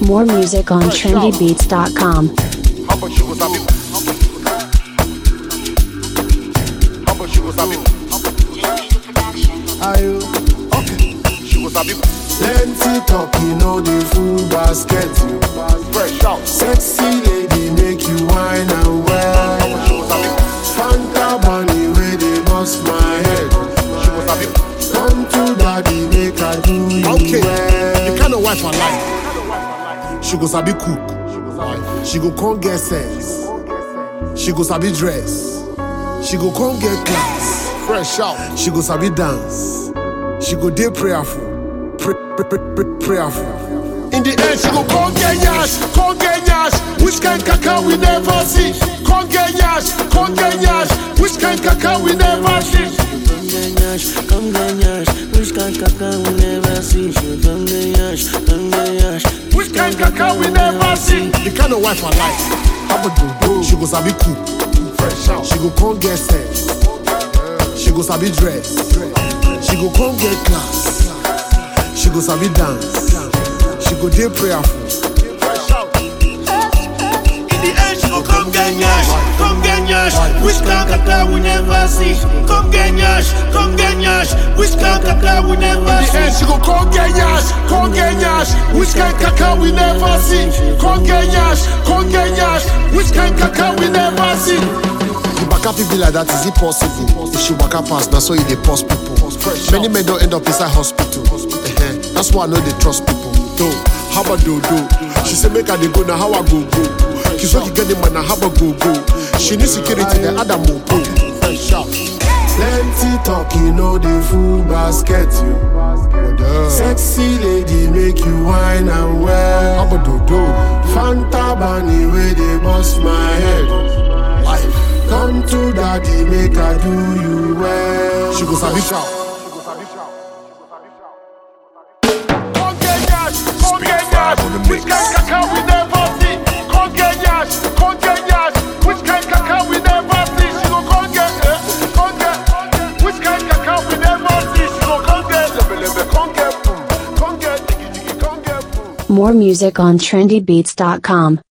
More music on trendybeats.com. How much you was happy? How much you was happy? Are you Okay. She was happy. plenty talk, you know the full basket. You Fresh out. sexy lady make you wine and well. How much she was happy? Fanta bunny where they bust my head. She was happy. Come to daddy make I do you Okay, well. the kind of wife I like. She go sabi cook. She go come get sense. She go sabi dress. She go come get class. Fresh out. She go sabi dance. She go dey prayerful. Prayerful. In the end, she go come get yash, come get yash. Which kind kaka we never see? Come get yash, come get yash. Which kind kaka we never see? Come get yash, which kind kaka we never see. Come get yash, Which kind kaka we never see? The kind of wife I like. How about do? She go sabi cook. Fresh out. She go come get sense. She go sabi dress. She go come get class. She go sabi dance. She go dey prayerful. Fresh out. In the end, she go come get yash, come get yash. Which kind kaka we never see. Come get yash, which kind kaka we never In the see. end, she go come get yash, come get yash. Which kind kaka we never see? Come get yash, which kind kaka we never see? The baka fit be like that, is it possible? If she waka pass, that's why you dey pause people. Many men don't end up inside hospital. That's why I know they trust people. Do, how about do? She say make her dey go, now how I go? She's what you get the man, now how I go? She need security, the other mo go. Fresh out. Plenty talk, you know the full basket. You sexy lady make you wine and well. How about do? Fanta bunny where they bust my head. Life. Come to daddy make I do you well. She go sabi shout. Which kind kaka we never see? Come get yash. Which kind kaka we never see? She go come get. Which kind kaka we never see? She go come get. Come get boom. Come get diggy diggy. Come get boom. More music on trendybeats.com.